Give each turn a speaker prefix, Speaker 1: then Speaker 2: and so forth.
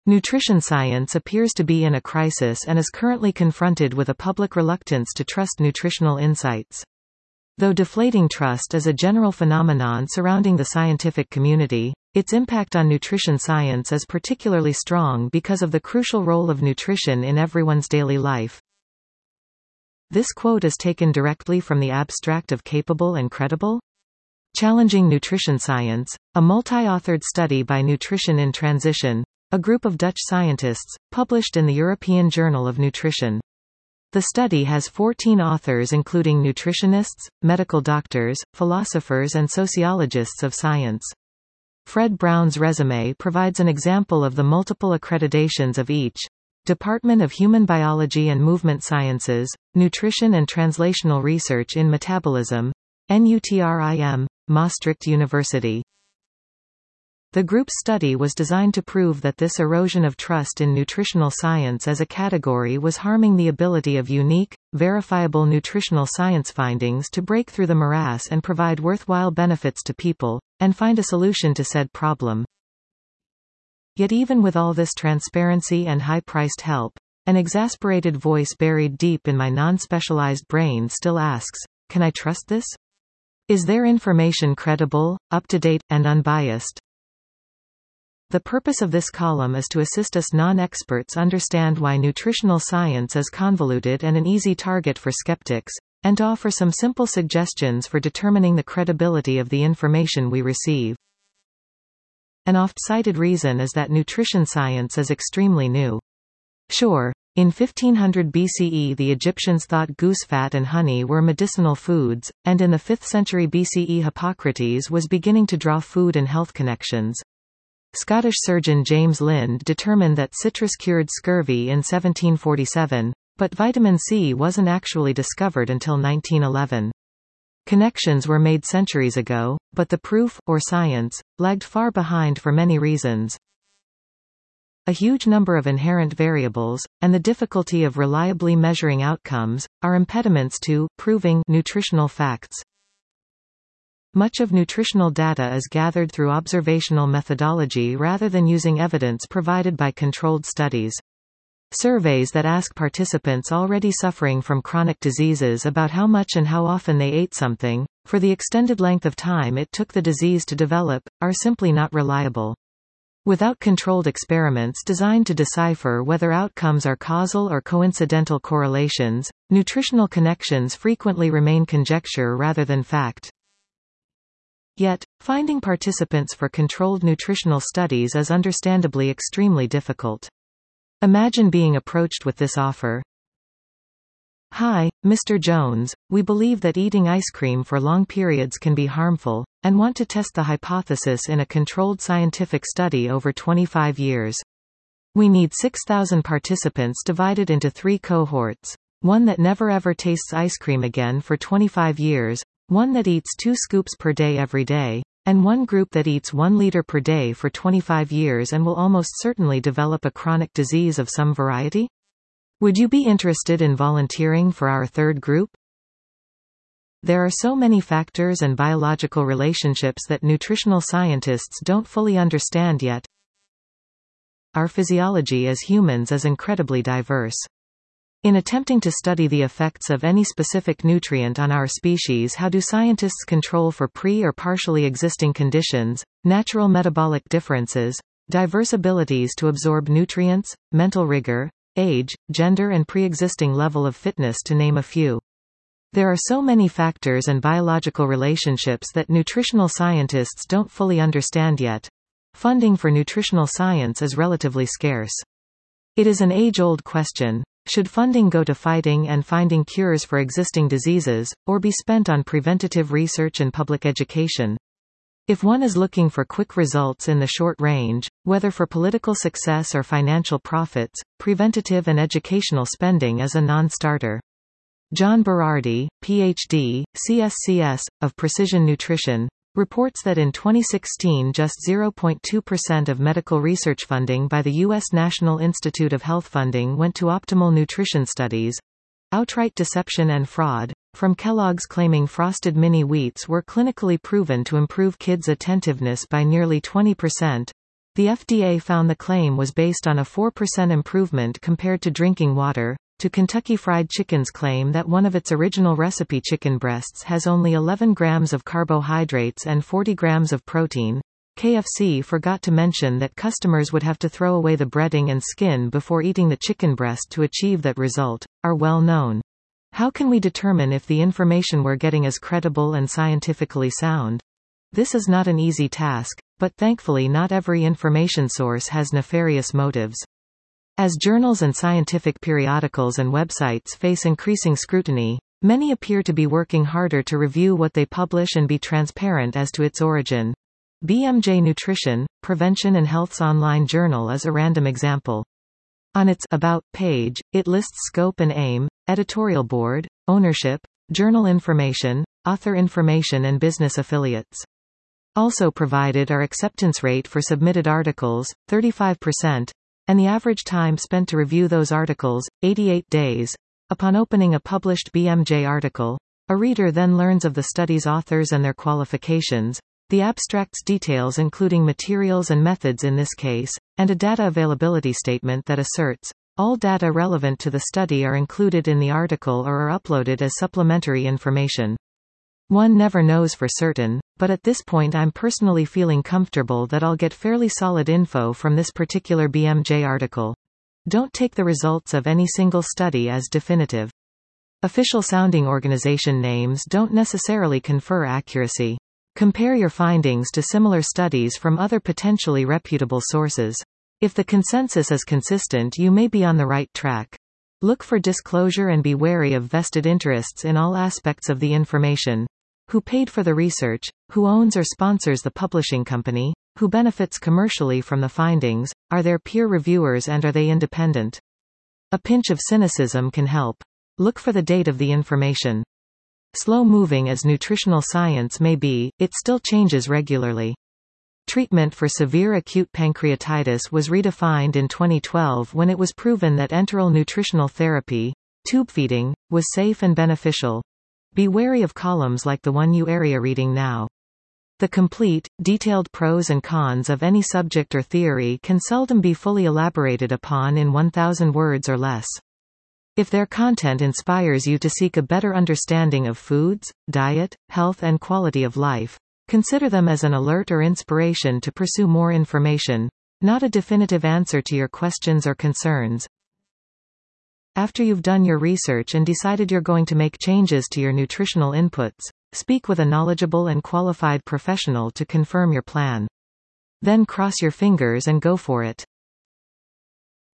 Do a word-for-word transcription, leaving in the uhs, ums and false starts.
Speaker 1: Nutrition science appears to be in a crisis and is currently confronted with a public reluctance to trust nutritional insights. Though deflating trust is a general phenomenon surrounding the scientific community, its impact on nutrition science is particularly strong because of the crucial role of nutrition in everyone's daily life. This quote is taken directly from the abstract of Capable and Credible? Challenging Nutrition Science, a multi-authored study by Nutrition in Transition, a group of Dutch scientists, published in the European Journal of Nutrition. The study has fourteen authors including nutritionists, medical doctors, philosophers and sociologists of science. Fred Brown's resume provides an example of the multiple accreditations of each: Department of Human Biology and Movement Sciences, Nutrition and Translational Research in Metabolism, NUTRIM, Maastricht University. The group's study was designed to prove that this erosion of trust in nutritional science as a category was harming the ability of unique, verifiable nutritional science findings to break through the morass and provide worthwhile benefits to people, and find a solution to said problem. Yet even with all this transparency and high-priced help, an exasperated voice buried deep in my non-specialized brain still asks, can I trust this? Is their information credible, up-to-date, and unbiased? The purpose of this column is to assist us non-experts understand why nutritional science is convoluted and an easy target for skeptics, and to offer some simple suggestions for determining the credibility of the information we receive. An oft-cited reason is that nutrition science is extremely new. Sure, in fifteen hundred B C E the Egyptians thought goose fat and honey were medicinal foods, and in the fifth century B C E Hippocrates was beginning to draw food and health connections. Scottish surgeon James Lind determined that citrus cured scurvy in seventeen forty-seven, but vitamin C wasn't actually discovered until nineteen eleven. Connections were made centuries ago, but the proof, or science, lagged far behind for many reasons. A huge number of inherent variables, and the difficulty of reliably measuring outcomes, are impediments to proving nutritional facts. Much of nutritional data is gathered through observational methodology rather than using evidence provided by controlled studies. Surveys that ask participants already suffering from chronic diseases about how much and how often they ate something, for the extended length of time it took the disease to develop, are simply not reliable. Without controlled experiments designed to decipher whether outcomes are causal or coincidental correlations, nutritional connections frequently remain conjecture rather than fact. Yet, finding participants for controlled nutritional studies is understandably extremely difficult. Imagine being approached with this offer. Hi, Mister Jones, we believe that eating ice cream for long periods can be harmful, and want to test the hypothesis in a controlled scientific study over twenty-five years. We need six thousand participants divided into three cohorts. One that never ever tastes ice cream again for twenty-five years, one that eats two scoops per day every day, and one group that eats one liter per day for twenty-five years and will almost certainly develop a chronic disease of some variety? Would you be interested in volunteering for our third group? There are so many factors and biological relationships that nutritional scientists don't fully understand yet. Our physiology as humans is incredibly diverse. In attempting to study the effects of any specific nutrient on our species, how do scientists control for pre- or partially existing conditions, natural metabolic differences, diverse abilities to absorb nutrients, mental rigor, age, gender and pre-existing level of fitness to name a few? There are so many factors and biological relationships that nutritional scientists don't fully understand yet. Funding for nutritional science is relatively scarce. It is an age-old question. Should funding go to fighting and finding cures for existing diseases, or be spent on preventative research and public education? If one is looking for quick results in the short range, whether for political success or financial profits, preventative and educational spending is a non-starter. John Berardi, P H D, C S C S, of Precision Nutrition, reports that in twenty sixteen just zero point two percent of medical research funding by the U S National Institute of Health funding went to optimal nutrition studies. Outright deception and fraud, from Kellogg's claiming frosted mini wheats were clinically proven to improve kids' attentiveness by nearly twenty percent, The F D A found the claim was based on a four percent improvement compared to drinking water. To Kentucky Fried Chicken's claim that one of its original recipe chicken breasts has only eleven grams of carbohydrates and forty grams of protein, K F C forgot to mention that customers would have to throw away the breading and skin before eating the chicken breast to achieve that result, are well known. How can we determine if the information we're getting is credible and scientifically sound? This is not an easy task, but thankfully not every information source has nefarious motives. As journals and scientific periodicals and websites face increasing scrutiny, many appear to be working harder to review what they publish and be transparent as to its origin. B M J Nutrition, Prevention and Health's online journal is a random example. On its About page, it lists scope and aim, editorial board, ownership, journal information, author information and business affiliates. Also provided are acceptance rate for submitted articles, thirty-five percent, and the average time spent to review those articles, eighty-eight days. Upon opening a published B M J article, a reader then learns of the study's authors and their qualifications, the abstract's details including materials and methods in this case, and a data availability statement that asserts, all data relevant to the study are included in the article or are uploaded as supplementary information. One never knows for certain, but at this point I'm personally feeling comfortable that I'll get fairly solid info from this particular B M J article. Don't take the results of any single study as definitive. Official sounding organization names don't necessarily confer accuracy. Compare your findings to similar studies from other potentially reputable sources. If the consensus is consistent, you may be on the right track. Look for disclosure and be wary of vested interests in all aspects of the information. Who paid for the research, who owns or sponsors the publishing company, who benefits commercially from the findings, are there peer reviewers and are they independent? A pinch of cynicism can help. Look for the date of the information. Slow-moving as nutritional science may be, it still changes regularly. Treatment for severe acute pancreatitis was redefined in twenty twelve when it was proven that enteral nutritional therapy, tube feeding, was safe and beneficial. Be wary of columns like the one you area reading now. The complete, detailed pros and cons of any subject or theory can seldom be fully elaborated upon in one thousand words or less. If their content inspires you to seek a better understanding of foods, diet, health and quality of life, consider them as an alert or inspiration to pursue more information, not a definitive answer to your questions or concerns. After you've done your research and decided you're going to make changes to your nutritional inputs, speak with a knowledgeable and qualified professional to confirm your plan. Then cross your fingers and go for it.